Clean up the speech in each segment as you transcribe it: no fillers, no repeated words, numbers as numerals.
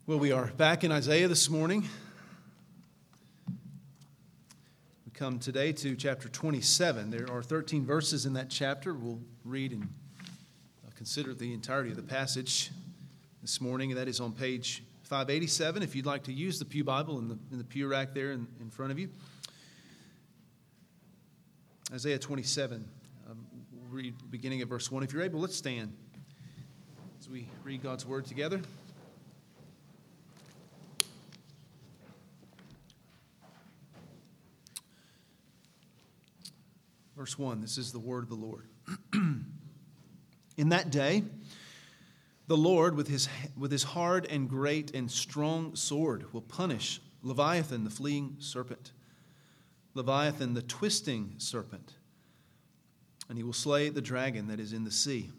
Well, we are back in Isaiah this morning. We come today to chapter 27. There are 13 verses in that chapter. We'll read and consider the entirety of the passage this morning, and that is on page 587. If you'd like to use the Pew Bible in the pew rack there in front of you. Isaiah 27, we'll read beginning at verse 1. If you're able, let's stand as we read God's Word together. Verse 1, this is the word of the Lord. In that day, the Lord, with his hard and great and strong sword, will punish Leviathan, the fleeing serpent, Leviathan, the twisting serpent, and he will slay the dragon that is in the sea.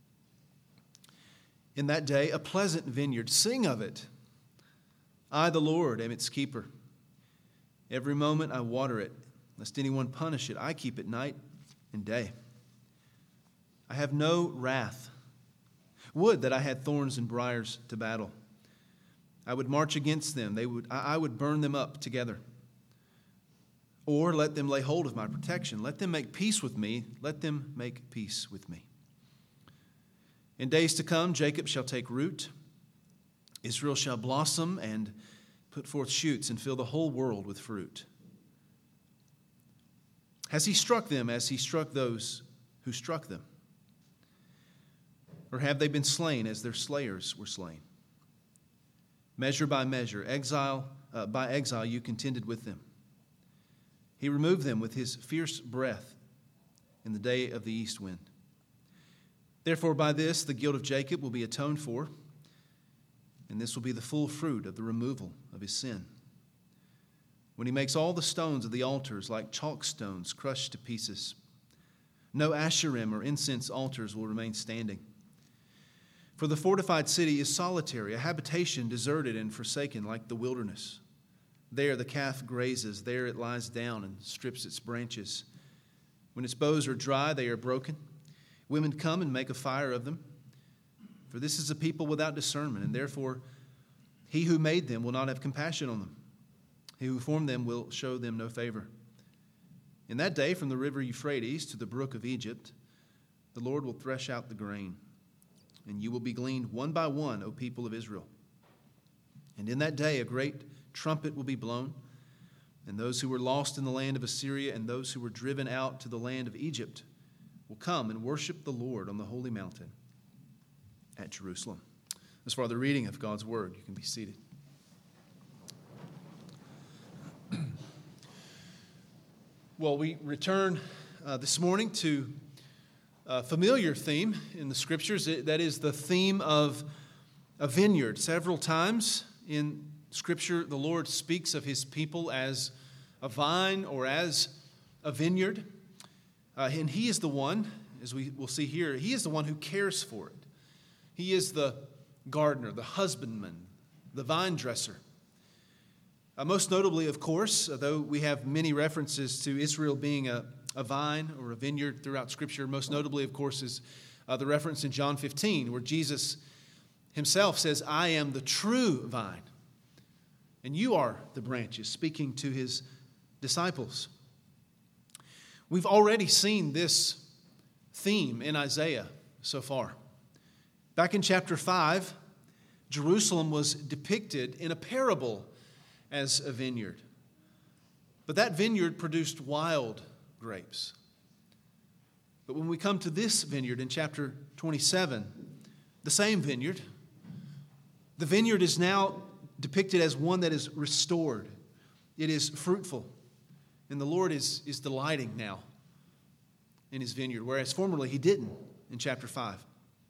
In that day, a pleasant vineyard, sing of it. I, the Lord, am its keeper. Every moment I water it, lest anyone punish it. I keep it night and day. I have no wrath. Would that I had thorns and briars to battle. I would march against them. I would burn them up together. Or let them lay hold of my protection. Let them make peace with me. Let them make peace with me. In days to come, Jacob shall take root. Israel shall blossom and put forth shoots and fill the whole world with fruit. Has he struck them as he struck those who struck them? Or have they been slain as their slayers were slain? Measure by measure, exile by exile, you contended with them. He removed them with his fierce breath in the day of the east wind. Therefore, by this, the guilt of Jacob will be atoned for, and this will be the full fruit of the removal of his sin. When he makes all the stones of the altars like chalk stones crushed to pieces, no Asherim or incense altars will remain standing. For the fortified city is solitary, a habitation deserted and forsaken like the wilderness. There the calf grazes, there it lies down and strips its branches. When its boughs are dry, they are broken. Women come and make a fire of them. For this is a people without discernment, and therefore he who made them will not have compassion on them. He who formed them will show them no favor. In that day, from the river Euphrates to the brook of Egypt, the Lord will thresh out the grain, and you will be gleaned one by one, O people of Israel. And in that day, a great trumpet will be blown, and those who were lost in the land of Assyria and those who were driven out to the land of Egypt will come and worship the Lord on the holy mountain at Jerusalem. As far as the reading of God's word, you can be seated. Well, we return this morning to a familiar theme in the Scriptures. That is the theme of a vineyard. Several times in Scripture, the Lord speaks of his people as a vine or as a vineyard. And he is the one, as we will see here, he is the one who cares for it. He is the gardener, the husbandman, the vine dresser. Most notably, of course, though we have many references to Israel being a vine or a vineyard throughout Scripture, most notably, of course, is the reference in John 15, where Jesus himself says, I am the true vine, and you are the branches, speaking to his disciples. We've already seen this theme in Isaiah so far. Back in chapter 5, Jerusalem was depicted in a parable as a vineyard. But that vineyard produced wild grapes. But when we come to this vineyard in chapter 27, the same vineyard, the vineyard is now depicted as one that is restored. It is fruitful. And the Lord is delighting now in his vineyard, whereas formerly he didn't in chapter 5.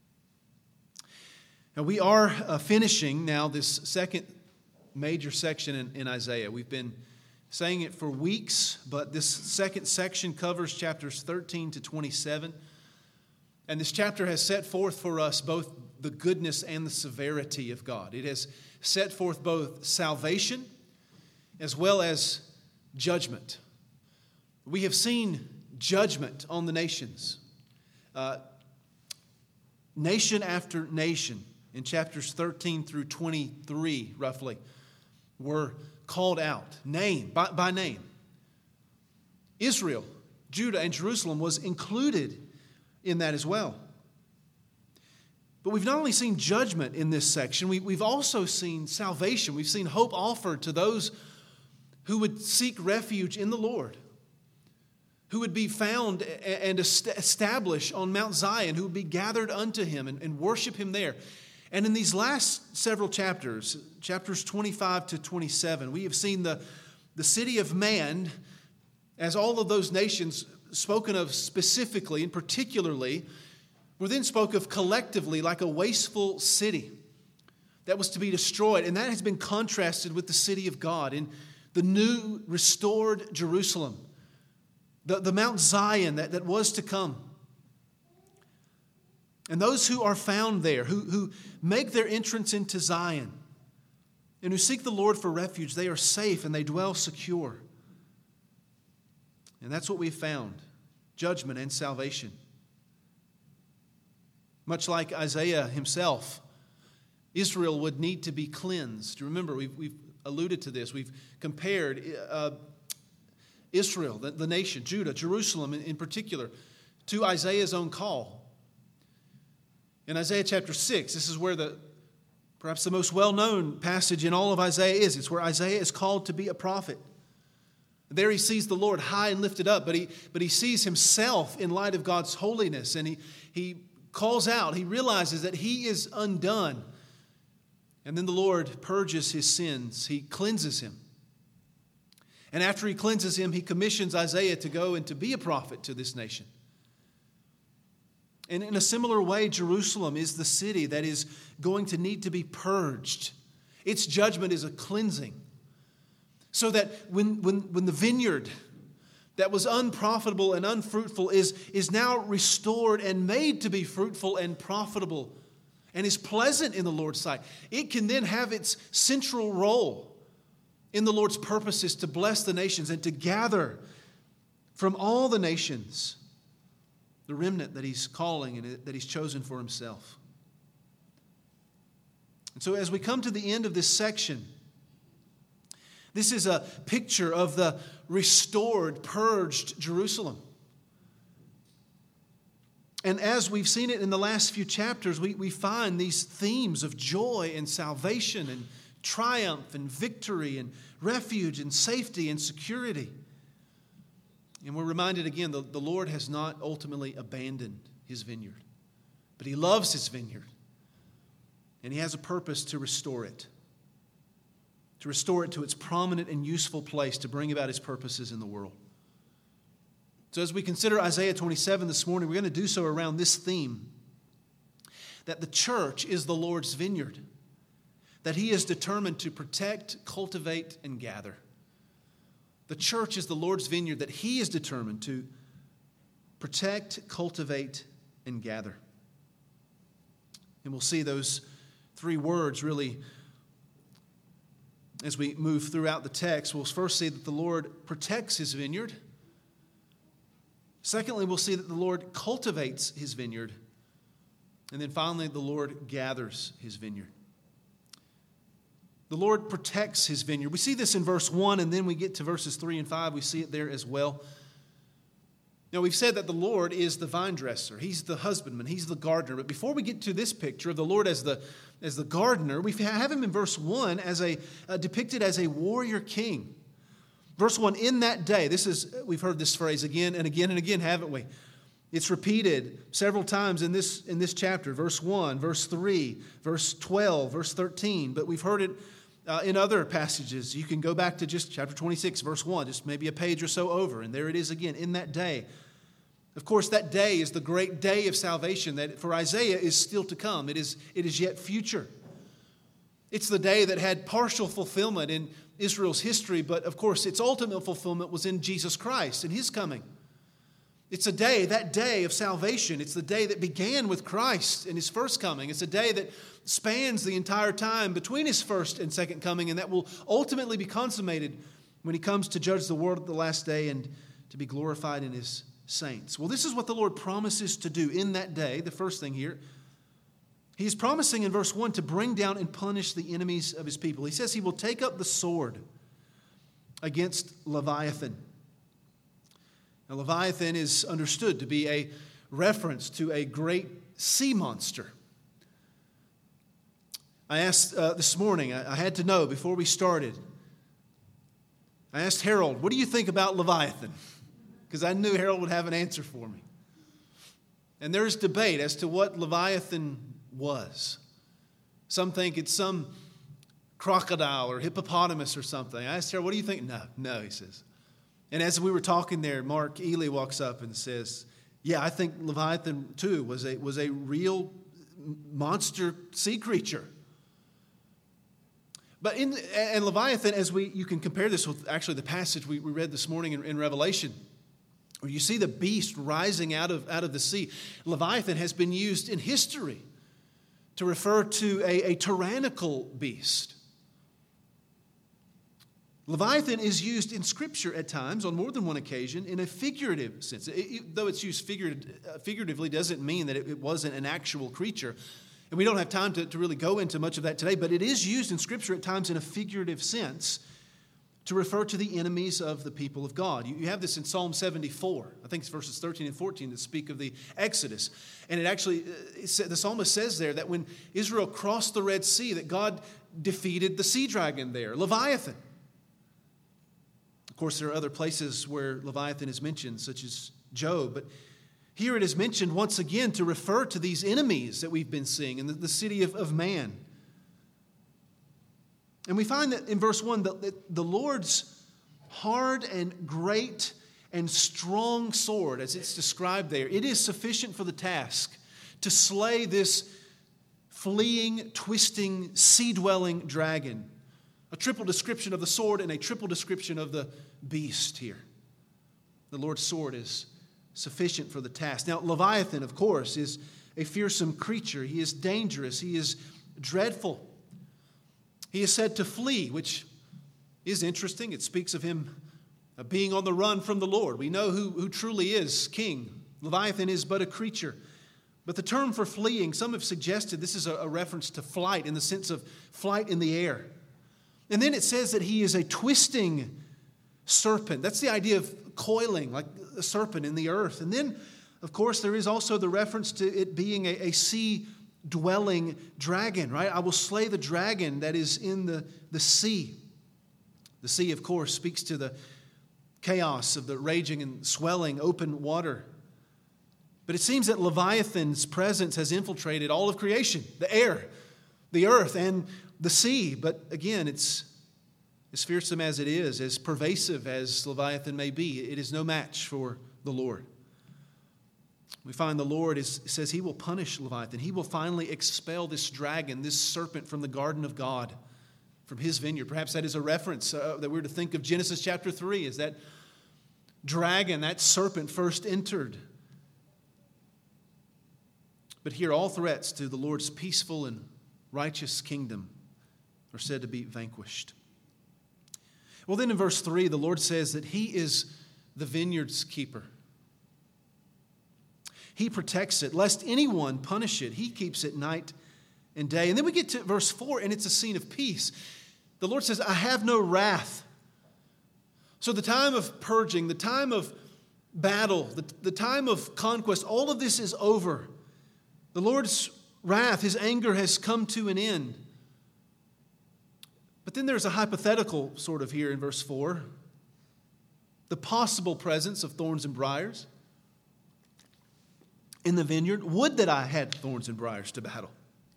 Now we are finishing now this second major section in Isaiah. We've been saying it for weeks, but this second section covers chapters 13 to 27. And this chapter has set forth for us both the goodness and the severity of God. It has set forth both salvation as well as judgment. We have seen judgment on the nations. Nation after nation in chapters 13 through 23, roughly, were called out, name by name. Israel, Judah, and Jerusalem was included in that as well. But we've not only seen judgment in this section, we've also seen salvation. We've seen hope offered to those who would seek refuge in the Lord, who would be found and established on Mount Zion, who would be gathered unto him and worship him there. And in these last several chapters, chapters 25 to 27, we have seen the city of man, as all of those nations spoken of specifically and particularly, were then spoke of collectively like a wasteful city that was to be destroyed. And that has been contrasted with the city of God in the new restored Jerusalem, the Mount Zion that was to come. And those who are found there, who make their entrance into Zion and who seek the Lord for refuge, they are safe and they dwell secure. And that's what we've found, judgment and salvation. Much like Isaiah himself, Israel would need to be cleansed. Remember, we've alluded to this. We've compared Israel, the nation, Judah, Jerusalem in particular, to Isaiah's own call. In Isaiah chapter 6, this is where perhaps the most well-known passage in all of Isaiah is. It's where Isaiah is called to be a prophet. There he sees the Lord high and lifted up, but he sees himself in light of God's holiness, and he calls out, he realizes that he is undone. And then the Lord purges his sins. He cleanses him. And after he cleanses him, he commissions Isaiah to go and to be a prophet to this nation. And in a similar way, Jerusalem is the city that is going to need to be purged. Its judgment is a cleansing. So that when the vineyard that was unprofitable and unfruitful is now restored and made to be fruitful and profitable and is pleasant in the Lord's sight, it can then have its central role in the Lord's purposes to bless the nations and to gather from all the nations the remnant that he's calling and that he's chosen for himself. And so as we come to the end of this section, this is a picture of the restored, purged Jerusalem. And as we've seen it in the last few chapters, we find these themes of joy and salvation and triumph and victory and refuge and safety and security. And we're reminded again, the Lord has not ultimately abandoned his vineyard, but he loves his vineyard. And he has a purpose to restore it to its prominent and useful place to bring about his purposes in the world. So as we consider Isaiah 27 this morning, we're going to do so around this theme, that the church is the Lord's vineyard, that he is determined to protect, cultivate, and gather. The church is the Lord's vineyard that he is determined to protect, cultivate, and gather. And we'll see those three words really as we move throughout the text. We'll first see that the Lord protects his vineyard. Secondly, we'll see that the Lord cultivates his vineyard. And then finally, the Lord gathers his vineyard. The Lord protects his vineyard. We see this in verse 1, and then we get to verses 3 and 5. We see it there as well. Now, we've said that the Lord is the vine dresser. He's the husbandman. He's the gardener. But before we get to this picture of the Lord as the gardener, we have him in verse 1 as depicted as a warrior king. Verse 1, in that day, we've heard this phrase again and again and again, haven't we? It's repeated several times in this chapter. Verse 1, verse 3, verse 12, verse 13. But we've heard it in other passages. You can go back to just chapter 26, verse 1, just maybe a page or so over. And there it is again, in that day. Of course, that day is the great day of salvation that for Isaiah is still to come. It is yet future. It's the day that had partial fulfillment in Israel's history, but of course its ultimate fulfillment was in Jesus Christ and his coming. It's that day of salvation. It's the day that began with Christ in his first coming. It's a day that spans the entire time between his first and second coming, and that will ultimately be consummated when he comes to judge the world at the last day and to be glorified in his saints. Well, this is what the Lord promises to do in that day. The first thing here, He's promising in verse 1 to bring down and punish the enemies of his people. He says he will take up the sword against Leviathan. Now, Leviathan is understood to be a reference to a great sea monster. I asked this morning, I had to know before we started, I asked Harold, what do you think about Leviathan? Because I knew Harold would have an answer for me. And there's debate as to what Leviathan was. Some think it's some crocodile or hippopotamus or something. I asked Harold, what do you think? No, he says. And as we were talking there, Mark Ely walks up and says, yeah, I think Leviathan too was a real monster sea creature. But and Leviathan, you can compare this with actually the passage we read this morning in Revelation, where you see the beast rising out of the sea. Leviathan has been used in history to refer to a tyrannical beast. Leviathan is used in Scripture at times, on more than one occasion, in a figurative sense. Though it's used figuratively, doesn't mean that it wasn't an actual creature. And we don't have time to really go into much of that today, but it is used in Scripture at times in a figurative sense to refer to the enemies of the people of God. You have this in Psalm 74. I think it's verses 13 and 14 that speak of the Exodus. And it actually, the psalmist says there that when Israel crossed the Red Sea, that God defeated the sea dragon there, Leviathan. Of course, there are other places where Leviathan is mentioned, such as Job, but here it is mentioned once again to refer to these enemies that we've been seeing in the city of man. And we find that in verse 1 that the Lord's hard and great and strong sword, as it's described there, it is sufficient for the task to slay this fleeing, twisting, sea-dwelling dragon. A triple description of the sword and a triple description of the beast here. The Lord's sword is sufficient for the task. Now, Leviathan, of course, is a fearsome creature. He is dangerous. He is dreadful. He is said to flee, which is interesting. It speaks of him being on the run from the Lord. We know who truly is king. Leviathan is but a creature. But the term for fleeing, some have suggested this is a reference to flight in the sense of flight in the air. And then it says that he is a twisting serpent. That's the idea of coiling, like a serpent in the earth. And then, of course, there is also the reference to it being a sea-dwelling dragon, right? I will slay the dragon that is in the sea. The sea, of course, speaks to the chaos of the raging and swelling open water. But it seems that Leviathan's presence has infiltrated all of creation, the air, the earth, and the sea. But again, it's as fearsome as it is, as pervasive as Leviathan may be, it is no match for the Lord. We find the Lord says he will punish Leviathan. He will finally expel this dragon, this serpent from the garden of God, from his vineyard. Perhaps that is a reference that we're to think of Genesis chapter 3 as that dragon, that serpent first entered. But here all threats to the Lord's peaceful and righteous kingdom are said to be vanquished. Well, then in verse 3, the Lord says that he is the vineyard's keeper. He protects it, lest anyone punish it. He keeps it night and day. And then we get to verse 4, and it's a scene of peace. The Lord says, I have no wrath. So the time of purging, the time of battle, the time of conquest, all of this is over. The Lord's wrath, his anger has come to an end. But then there's a hypothetical sort of here in verse 4. The possible presence of thorns and briars in the vineyard. Would that I had thorns and briars to battle.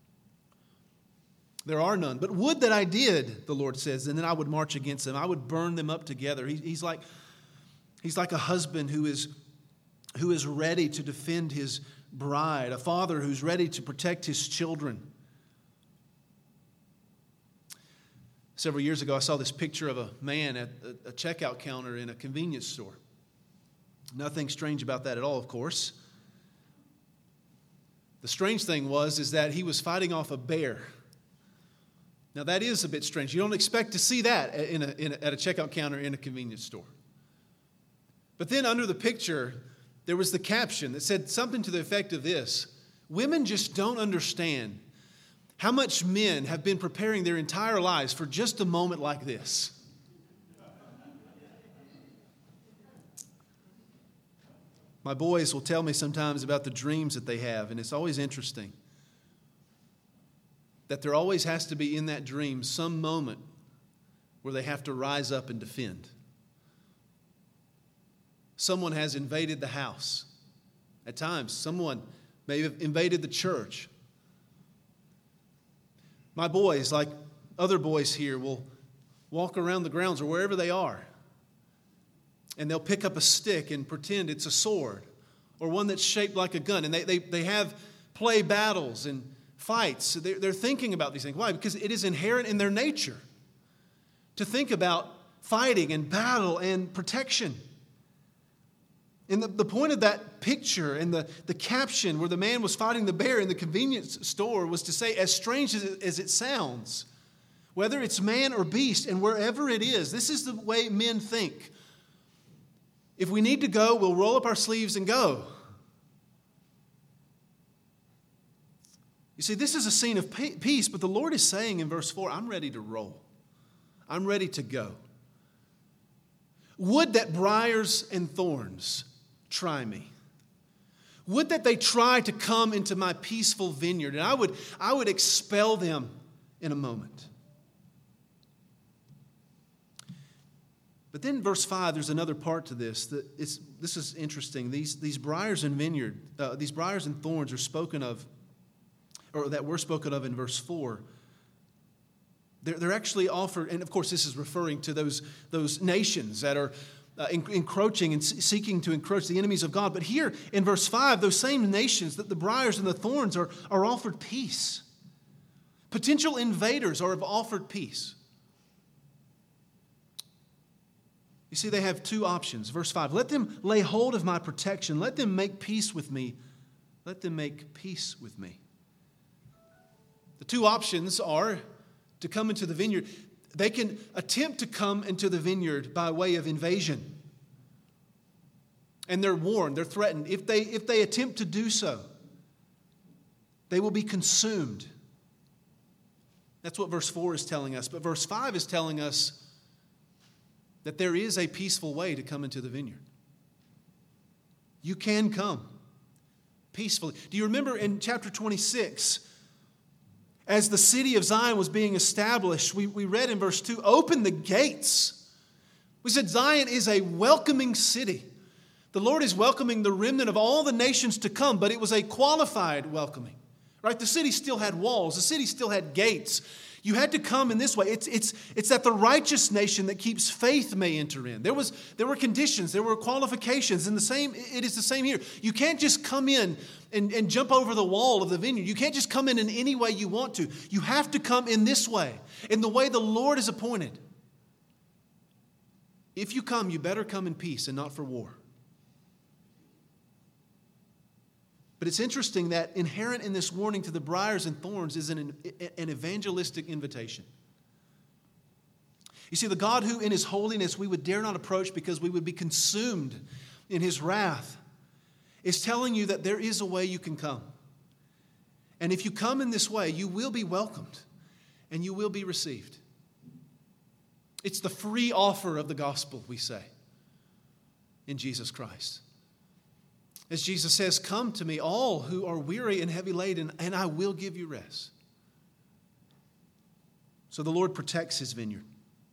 There are none. But would that I did, the Lord says, and then I would march against them. I would burn them up together. He's like a husband who is ready to defend his bride, a father who's ready to protect his children. Several years ago, I saw this picture of a man at a checkout counter in a convenience store. Nothing strange about that at all, of course. The strange thing is that he was fighting off a bear. Now, that is a bit strange. You don't expect to see that at a checkout counter in a convenience store. But then under the picture, there was the caption that said something to the effect of this: women just don't understand How much men have been preparing their entire lives for just a moment like this? My boys will tell me sometimes about the dreams that they have, and it's always interesting that there always has to be in that dream some moment where they have to rise up and defend. Someone has invaded the house. At times, someone may have invaded the church. My boys, like other boys here, will walk around the grounds or wherever they are, and they'll pick up a stick and pretend it's a sword or one that's shaped like a gun. And they have play battles and fights. They're thinking about these things. Why? Because it is inherent in their nature to think about fighting and battle and protection. And the point of that picture and the caption where the man was fighting the bear in the convenience store was to say, as strange as it sounds, whether it's man or beast and wherever it is, this is the way men think. If we need to go, we'll roll up our sleeves and go. You see, this is a scene of peace, but the Lord is saying in verse 4, I'm ready to roll. I'm ready to go. Would that briars and thorns try me. Would that they try to come into my peaceful vineyard, and I would expel them in a moment. But then verse 5, there's another part to this. This is interesting. These briars and these briars and thorns are spoken of, or that were spoken of in verse 4. They're actually offered, and of course this is referring to those nations that are encroaching and seeking to encroach, the enemies of God. But here in verse 5, those same nations, that the briars and the thorns are offered peace. Potential invaders are offered peace. You see, they have two options. Verse 5, let them lay hold of my protection. Let them make peace with me. Let them make peace with me. The two options are to come into the vineyard. They can attempt to come into the vineyard by way of invasion. And they're warned, they're threatened. If they attempt to do so, they will be consumed. That's what verse 4 is telling us. But verse 5 is telling us that there is a peaceful way to come into the vineyard. You can come peacefully. Do you remember in chapter 26, as the city of Zion was being established, we read in verse 2, open the gates. We said Zion is a welcoming city. The Lord is welcoming the remnant of all the nations to come, but it was a qualified welcoming. Right? The city still had walls. The city still had gates. You had to come in this way. It's that the righteous nation that keeps faith may enter in. There were conditions, there were qualifications, and it is the same here. You can't just come in and jump over the wall of the vineyard. You can't just come in any way you want to. You have to come in this way, in the way the Lord is appointed. If you come, you better come in peace and not for war. But it's interesting that inherent in this warning to the briars and thorns is an evangelistic invitation. You see, the God who in His holiness we would dare not approach because we would be consumed in His wrath is telling you that there is a way you can come. And if you come in this way, you will be welcomed and you will be received. It's the free offer of the gospel, we say, in Jesus Christ. As Jesus says, come to me, all who are weary and heavy laden, and I will give you rest. So the Lord protects His vineyard.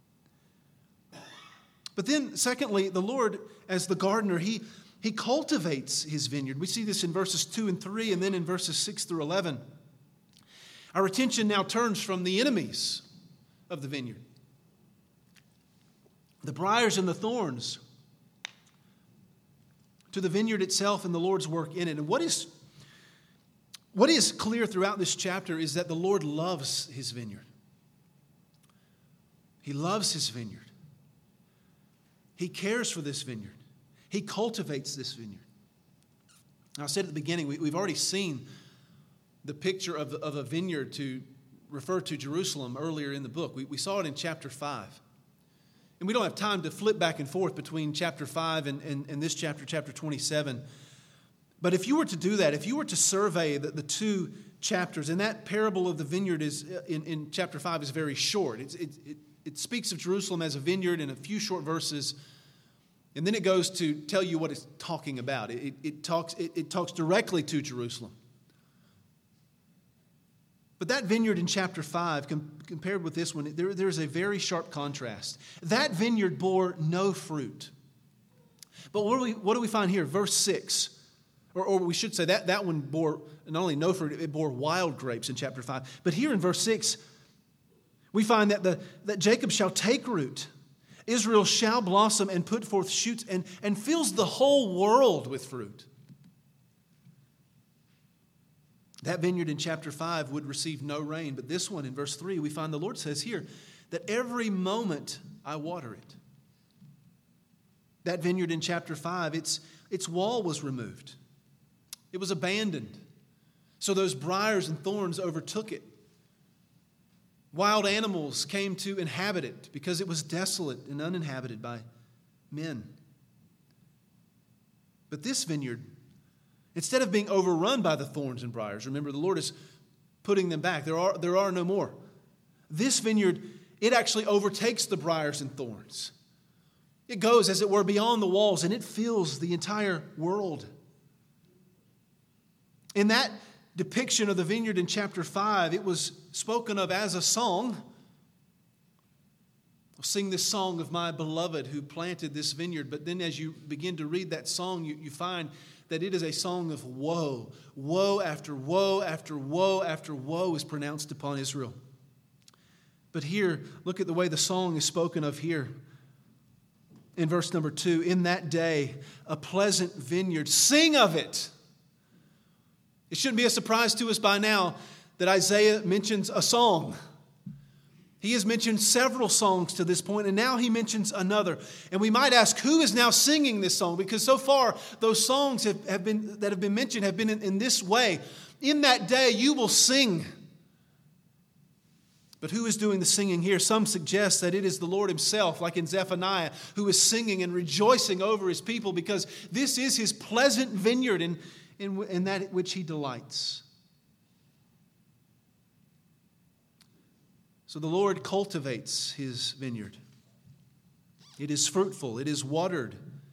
But then, secondly, the Lord, as the gardener, He cultivates His vineyard. We see this in verses 2 and 3, and then in verses 6 through 11. Our attention now turns from the enemies of the vineyard, the briars and the thorns, to the vineyard itself and the Lord's work in it. And what is clear throughout this chapter is that the Lord loves His vineyard. He loves His vineyard. He cares for this vineyard. He cultivates this vineyard. Now, I said at the beginning, we've already seen the picture of a vineyard to refer to Jerusalem earlier in the book. We saw it in chapter 5. And we don't have time to flip back and forth between chapter 5 and this chapter 27. But if you were to do that, if you were to survey the two chapters. And that parable of the vineyard is in chapter 5 is very short. It speaks of Jerusalem as a vineyard in a few short verses, and then it goes to tell you what it's talking about. It talks directly to Jerusalem. But that vineyard in chapter 5, compared with this one, there's a very sharp contrast. That vineyard bore no fruit. But what do we find here? Verse 6. Or we should say that one bore not only no fruit, it bore wild grapes in chapter 5. But here in verse 6, we find that Jacob shall take root, Israel shall blossom and put forth shoots and fills the whole world with fruit. That vineyard in chapter 5 would receive no rain, but this one in verse 3, we find the Lord says here that every moment I water it. That vineyard in chapter 5, its wall was removed. It was abandoned. So those briars and thorns overtook it. Wild animals came to inhabit it because it was desolate and uninhabited by men. But this vineyard, instead of being overrun by the thorns and briars, remember the Lord is putting them back. There are no more. This vineyard, it actually overtakes the briars and thorns. It goes, as it were, beyond the walls, and it fills the entire world. In that depiction of the vineyard in chapter 5, it was spoken of as a song. I'll sing this song of my beloved who planted this vineyard. But then as you begin to read that song, you find that it is a song of woe. Woe after woe after woe after woe is pronounced upon Israel. But here, look at the way the song is spoken of here. In verse number 2, in that day, a pleasant vineyard, sing of it. It shouldn't be a surprise to us by now that Isaiah mentions a song. He has mentioned several songs to this point, and now he mentions another. And we might ask, who is now singing this song? Because so far, those songs that have been mentioned have been in this way. In that day, you will sing. But who is doing the singing here? Some suggest that it is the Lord himself, like in Zephaniah, who is singing and rejoicing over his people because this is his pleasant vineyard in that which he delights. So the Lord cultivates his vineyard. It is fruitful. It is watered.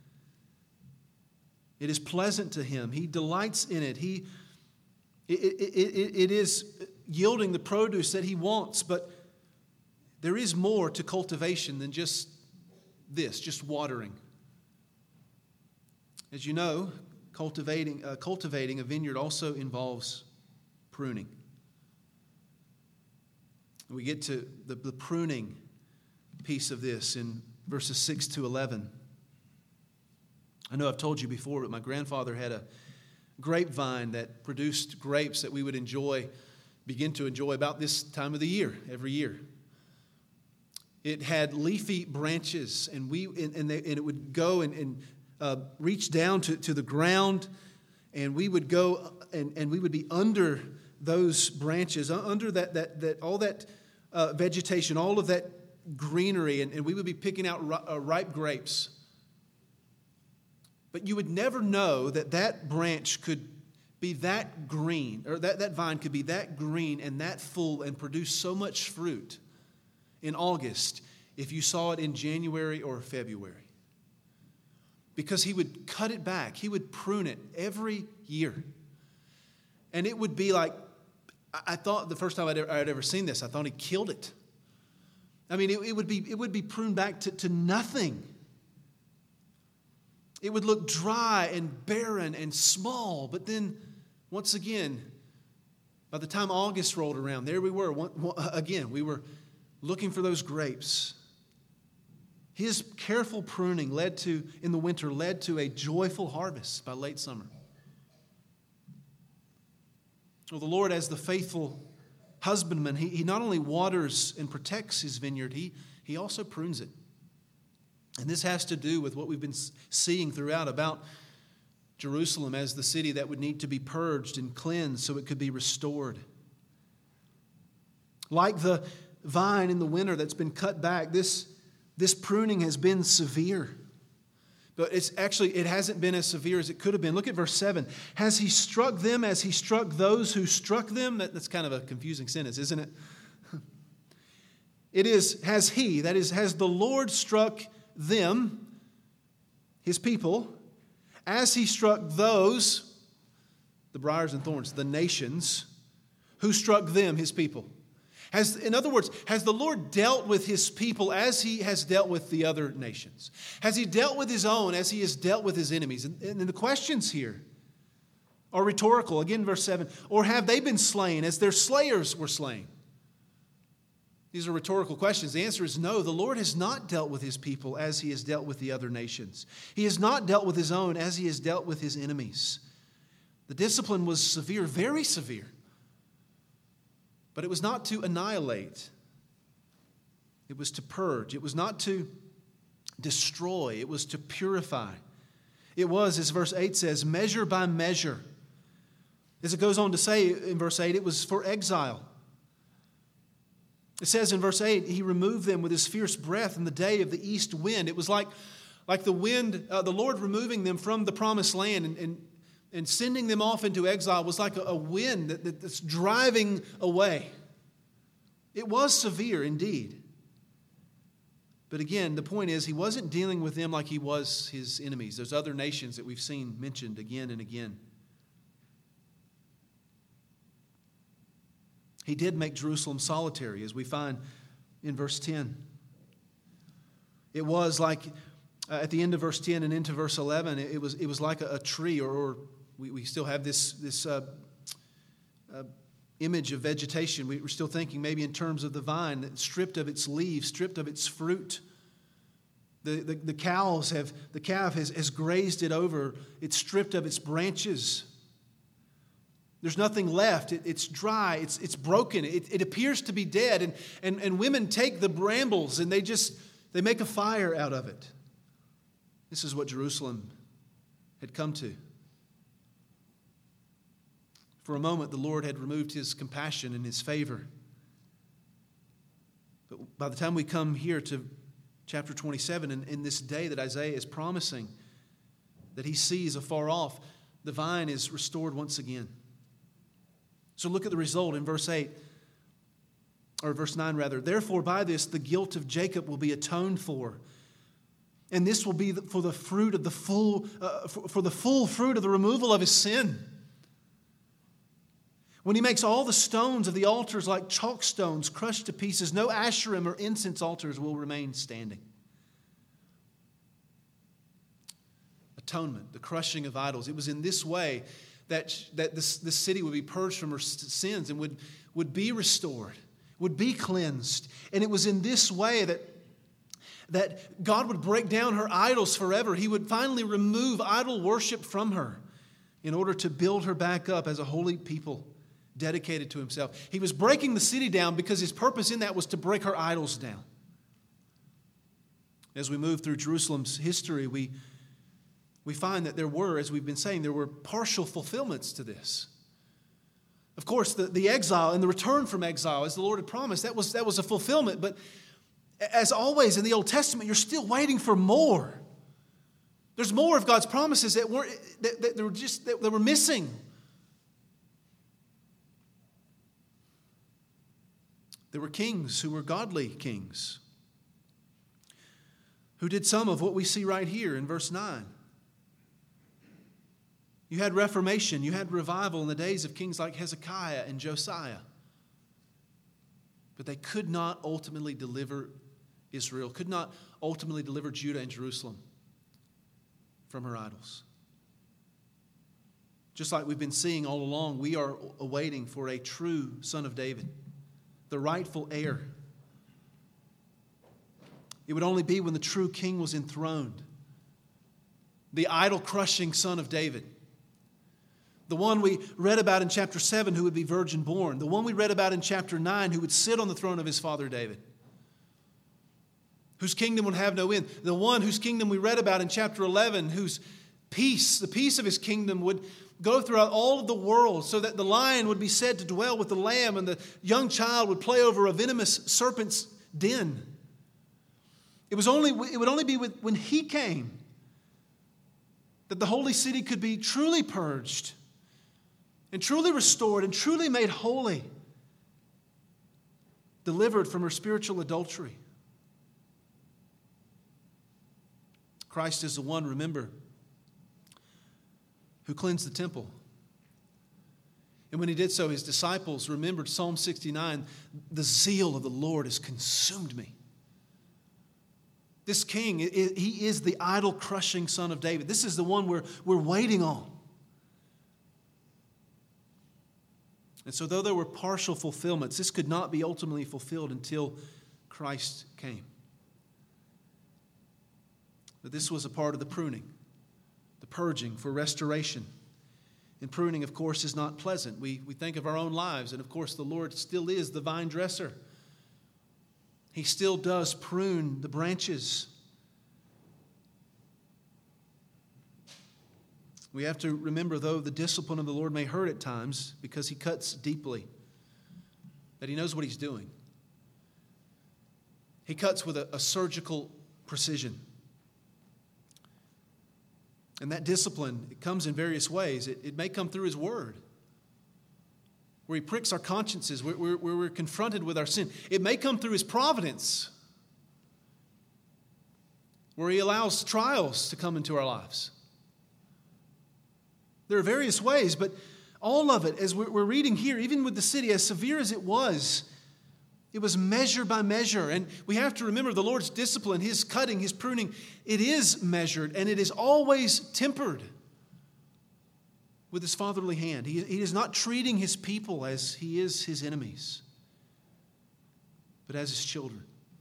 It is pleasant to him. He delights in it. It is yielding the produce that he wants. But there is more to cultivation than just this, just watering. As you know, cultivating a vineyard also involves pruning. We get to the pruning piece of this in verses 6 to 11. I know I've told you before, but my grandfather had a grapevine that produced grapes that we would begin to enjoy about this time of the year, every year. It had leafy branches, and it would go and reach down to the ground, and we would go and we would be under those branches, under that all that vegetation, all of that greenery, and we would be picking out ripe grapes. But you would never know that branch could be that green, or that vine could be that green and that full and produce so much fruit in August if you saw it in January or February. Because he would cut it back. He would prune it every year. And it would be like, I thought the first time I'd ever seen this, I thought he killed it. I mean, it would be pruned back to nothing. It would look dry and barren and small. But then, once again, by the time August rolled around, there we were. Again, we were looking for those grapes. His careful pruning in the winter led to a joyful harvest by late summer. Well, the Lord, as the faithful husbandman, he not only waters and protects his vineyard, he also prunes it. And this has to do with what we've been seeing throughout about Jerusalem as the city that would need to be purged and cleansed so it could be restored. Like the vine in the winter that's been cut back, this pruning has been severe But it hasn't been as severe as it could have been. Look at verse 7. Has he struck them as he struck those who struck them? That's kind of a confusing sentence, isn't it? It is, has he, that is, has the Lord struck them, his people, as he struck those, the briars and thorns, the nations, who struck them, his people. In other words, has the Lord dealt with his people as he has dealt with the other nations? Has he dealt with his own as he has dealt with his enemies? And the questions here are rhetorical. Again, verse 7. Or have they been slain as their slayers were slain? These are rhetorical questions. The answer is no. The Lord has not dealt with his people as he has dealt with the other nations. He has not dealt with his own as he has dealt with his enemies. The discipline was severe, very severe. But it was not to annihilate. It was to purge. It was not to destroy. It was to purify. It was, as verse 8 says, measure by measure. As it goes on to say in verse 8, it was for exile. It says in verse 8, he removed them with his fierce breath in the day of the east wind. It was like the wind, the Lord removing them from the promised land and sending them off into exile was like a wind that's driving away. It was severe indeed. But again, the point is he wasn't dealing with them like he was his enemies, those other nations that we've seen mentioned again and again. He did make Jerusalem solitary, as we find in verse 10. It was like, at the end of verse 10 and into verse 11, it was like a tree, or we still have this image of vegetation. We're still thinking maybe in terms of the vine, stripped of its leaves, stripped of its fruit. The calf has grazed it over. It's stripped of its branches. There's nothing left. It's dry. It's broken. It appears to be dead. And women take the brambles and they make a fire out of it. This is what Jerusalem had come to. For a moment, the Lord had removed his compassion and his favor. But by the time we come here to chapter 27, and in this day that Isaiah is promising, that he sees afar off, the vine is restored once again. So look at the result in verse 8, or verse 9 rather. Therefore, by this, the guilt of Jacob will be atoned for. And this will be for the fruit of the full fruit of the removal of his sin. When he makes all the stones of the altars like chalk stones crushed to pieces, no Asherim or incense altars will remain standing. Atonement, the crushing of idols. It was in this way that this city would be purged from her sins and would be restored, would be cleansed. And it was in this way that God would break down her idols forever. He would finally remove idol worship from her in order to build her back up as a holy people dedicated to himself. He was breaking the city down because his purpose in that was to break her idols down. As we move through Jerusalem's history, we find that there were, as we've been saying, there were partial fulfillments to this. Of course, the exile and the return from exile, as the Lord had promised, that was a fulfillment. But as always in the Old Testament, you're still waiting for more. There's more of God's promises that were missing. There were kings who were godly kings, who did some of what we see right here in verse 9. You had Reformation, you had revival in the days of kings like Hezekiah and Josiah. But they could not ultimately deliver Israel, could not ultimately deliver Judah and Jerusalem from her idols. Just like we've been seeing all along, we are awaiting for a true son of David, the rightful heir. It would only be when the true king was enthroned, the idol-crushing son of David. The one we read about in chapter 7 who would be virgin born. The one we read about in chapter 9 who would sit on the throne of his father David. Whose kingdom would have no end. The one whose kingdom we read about in chapter 11 whose peace, the peace of his kingdom would go throughout all of the world so that the lion would be said to dwell with the lamb and the young child would play over a venomous serpent's den. It would only be when he came that the holy city could be truly purged and truly restored and truly made holy, delivered from her spiritual adultery. Christ is the one, remember, who cleansed the temple. And when he did so, his disciples remembered Psalm 69, the zeal of the Lord has consumed me. This king, he is the idol-crushing son of David. This is the one we're waiting on. And so though there were partial fulfillments, this could not be ultimately fulfilled until Christ came. But this was a part of the pruning, the purging for restoration. And pruning, of course, is not pleasant. We think of our own lives, and of course the Lord still is the vine dresser. He still does prune the branches. We have to remember, though, the discipline of the Lord may hurt at times because he cuts deeply, that he knows what he's doing. He cuts with a surgical precision. And that discipline, it comes in various ways. It may come through his word, where he pricks our consciences, where we're confronted with our sin. It may come through his providence, where he allows trials to come into our lives. There are various ways, but all of it, as we're reading here, even with the city, as severe as it was measure by measure. And we have to remember the Lord's discipline, his cutting, his pruning, it is measured and it is always tempered with his fatherly hand. He is not treating his people as he is his enemies, but as his children.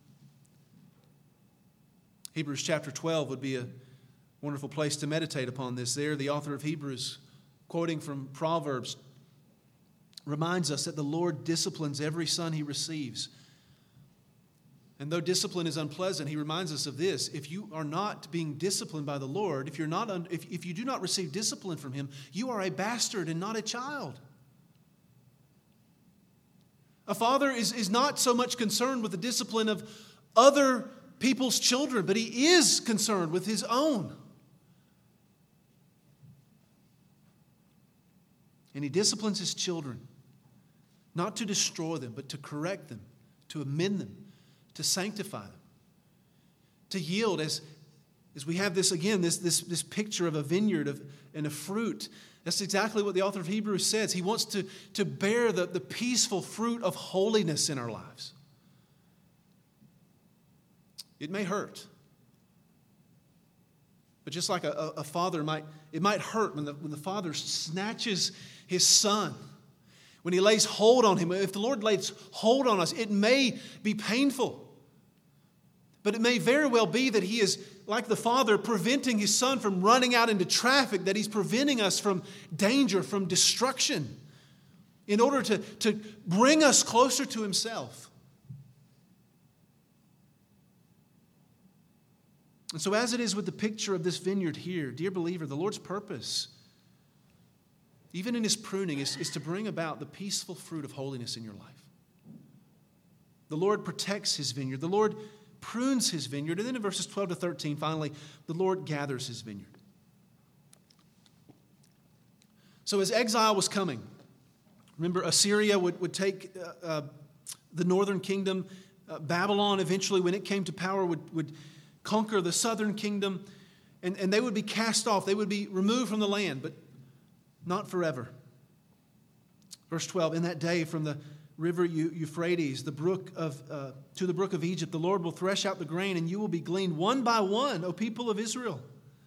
Hebrews chapter 12 would be a wonderful place to meditate upon this. There, the author of Hebrews, quoting from Proverbs, reminds us that the Lord disciplines every son he receives. And though discipline is unpleasant, he reminds us of this: if you are not being disciplined by the Lord, if you do not receive discipline from him, you are a bastard and not a child. A father is not so much concerned with the discipline of other people's children, but he is concerned with his own. And he disciplines his children, not to destroy them, but to correct them, to amend them, to sanctify them, to yield, as we have this again, this picture of a vineyard and a fruit. That's exactly what the author of Hebrews says. He wants to bear the peaceful fruit of holiness in our lives. It may hurt. But just like a father it might hurt when the father snatches his son, when he lays hold on him. If the Lord lays hold on us, it may be painful. But it may very well be that he is, like the father, preventing his son from running out into traffic, that he's preventing us from danger, from destruction, in order to bring us closer to himself. And so as it is with the picture of this vineyard here, dear believer, the Lord's purpose, even in his pruning, is to bring about the peaceful fruit of holiness in your life. The Lord protects his vineyard. The Lord prunes his vineyard. And then in verses 12 to 13, finally, the Lord gathers his vineyard. So as exile was coming, remember Assyria would take the northern kingdom. Babylon eventually, when it came to power, would conquer the southern kingdom. And they would be cast off. They would be removed from the land, but not forever. Verse 12, in that day from the river Euphrates, to the brook of Egypt, the Lord will thresh out the grain, and you will be gleaned one by one, O people of Israel.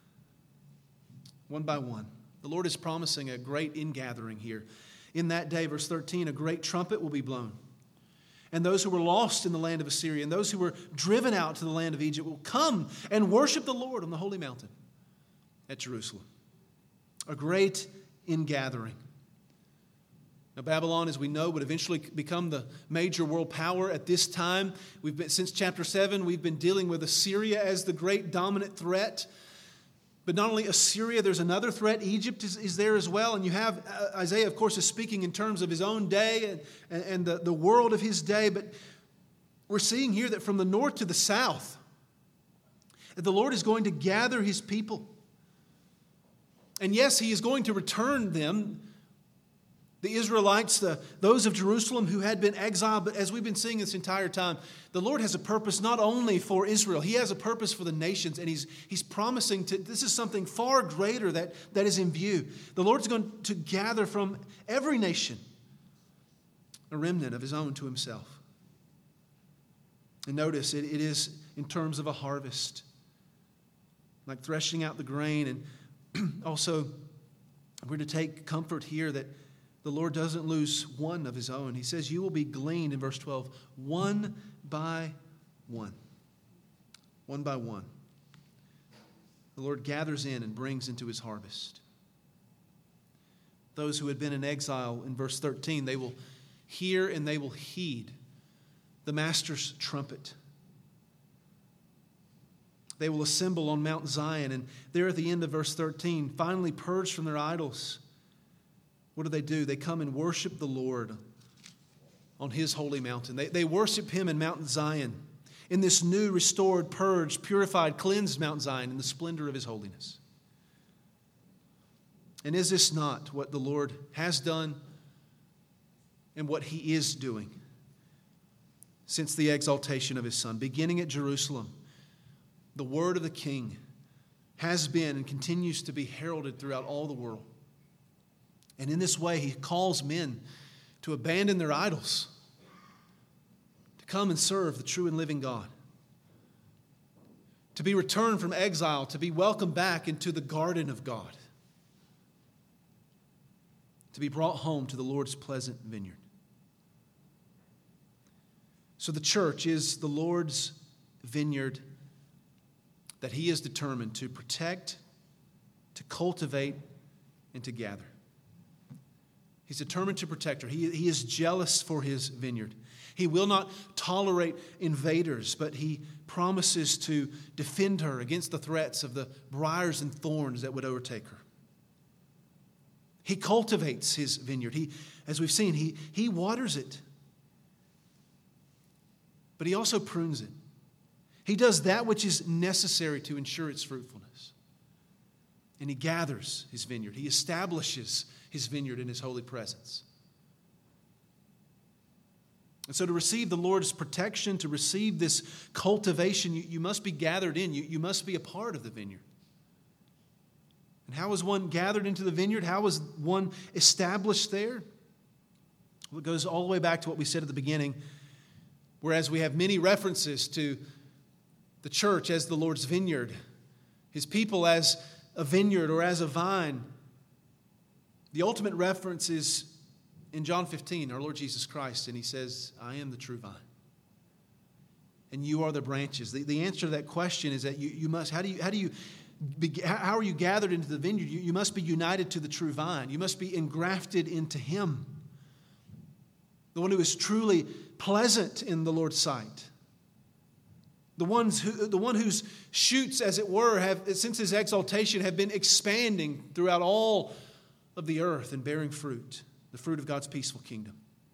One by one. The Lord is promising a great ingathering here. In that day, verse 13, a great trumpet will be blown. And those who were lost in the land of Assyria and those who were driven out to the land of Egypt will come and worship the Lord on the holy mountain at Jerusalem. A great ingathering. Now, Babylon, as we know, would eventually become the major world power at this time. Since chapter 7, we've been dealing with Assyria as the great dominant threat. But not only Assyria, there's another threat. Egypt is there as well. And you have Isaiah, of course, is speaking in terms of his own day and the world of his day. But we're seeing here that from the north to the south, that the Lord is going to gather his people. And yes, he is going to return them, the Israelites, those of Jerusalem who had been exiled. But as we've been seeing this entire time, the Lord has a purpose not only for Israel, he has a purpose for the nations. And he's promising this is something far greater that is in view. The Lord's going to gather from every nation a remnant of his own to himself. And notice, it is in terms of a harvest, like threshing out the grain. And also, we're to take comfort here that the Lord doesn't lose one of his own. He says, you will be gleaned, in verse 12, one by one. One by one. The Lord gathers in and brings into his harvest. Those who had been in exile, in verse 13, they will hear and they will heed the Master's trumpet. They will assemble on Mount Zion, and there at the end of verse 13, finally purged from their idols, what do? They come and worship the Lord on his holy mountain. They worship him in Mount Zion, in this new, restored, purged, purified, cleansed Mount Zion, in the splendor of his holiness. And is this not what the Lord has done and what he is doing since the exaltation of his Son? Beginning at Jerusalem, the word of the King has been and continues to be heralded throughout all the world. And in this way, he calls men to abandon their idols, to come and serve the true and living God, to be returned from exile, to be welcomed back into the garden of God, to be brought home to the Lord's pleasant vineyard. So the church is the Lord's vineyard that he is determined to protect, to cultivate, and to gather. He's determined to protect her. He is jealous for his vineyard. He will not tolerate invaders, but he promises to defend her against the threats of the briars and thorns that would overtake her. He cultivates his vineyard. As we've seen, he waters it. But he also prunes it. He does that which is necessary to ensure its fruitfulness. And he gathers his vineyard. He establishes his vineyard in his holy presence. And so to receive the Lord's protection, to receive this cultivation, you must be gathered in. You must be a part of the vineyard. And how is one gathered into the vineyard? How is one established there? Well, it goes all the way back to what we said at the beginning. Whereas we have many references to the church as the Lord's vineyard, his people as a vineyard or as a vine, the ultimate reference is in John 15, our Lord Jesus Christ, and he says, I am the true vine, and you are the branches. The answer to that question is that you must, how are you gathered into the vineyard? You must be united to the true vine. You must be engrafted into him, the one who is truly pleasant in the Lord's sight. The one whose shoots, as it were, have, since his exaltation, have been expanding throughout all of the earth and bearing fruit, the fruit of God's peaceful kingdom.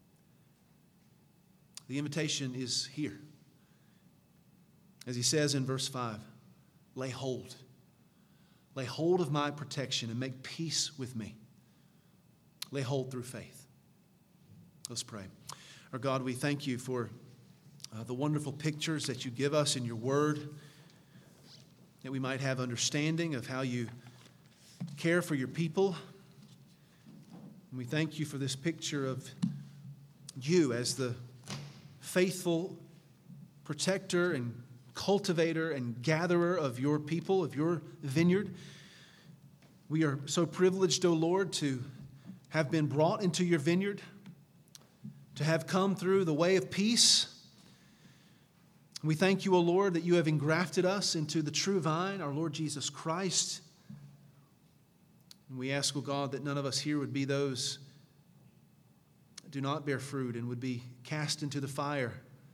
The invitation is here. As he says in verse 5, lay hold. Lay hold of my protection and make peace with me. Lay hold through faith. Let's pray. Our God, we thank you for the wonderful pictures that you give us in your word, that we might have understanding of how you care for your people. And we thank you for this picture of you as the faithful protector and cultivator and gatherer of your people, of your vineyard. We are so privileged, O Lord, to have been brought into your vineyard, to have come through the way of peace. We thank you, O Lord, that you have engrafted us into the true vine, our Lord Jesus Christ. And we ask, O God, that none of us here would be those that do not bear fruit and would be cast into the fire.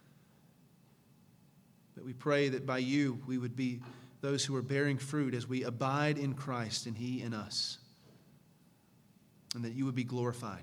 But we pray that by you we would be those who are bearing fruit as we abide in Christ and he in us. And that you would be glorified.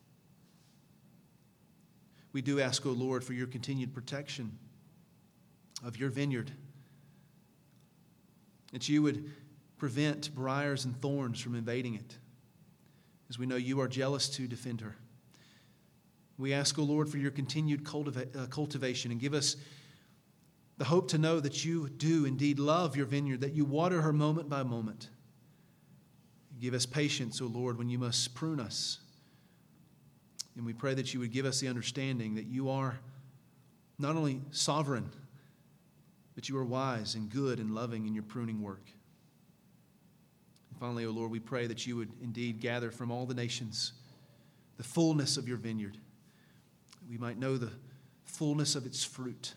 We do ask, O Lord, for your continued protection of your vineyard. That you would prevent briars and thorns from invading it, as we know you are jealous to defend her. We ask, O Lord, for your continued cultivation, and give us the hope to know that you do indeed love your vineyard, that you water her moment by moment. Give us patience, O Lord, when you must prune us. And we pray that you would give us the understanding that you are not only sovereign, but you are wise and good and loving in your pruning work. And finally, O Lord, we pray that you would indeed gather from all the nations the fullness of your vineyard, that we might know the fullness of its fruit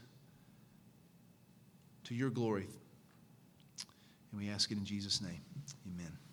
to your glory. And we ask it in Jesus' name. Amen.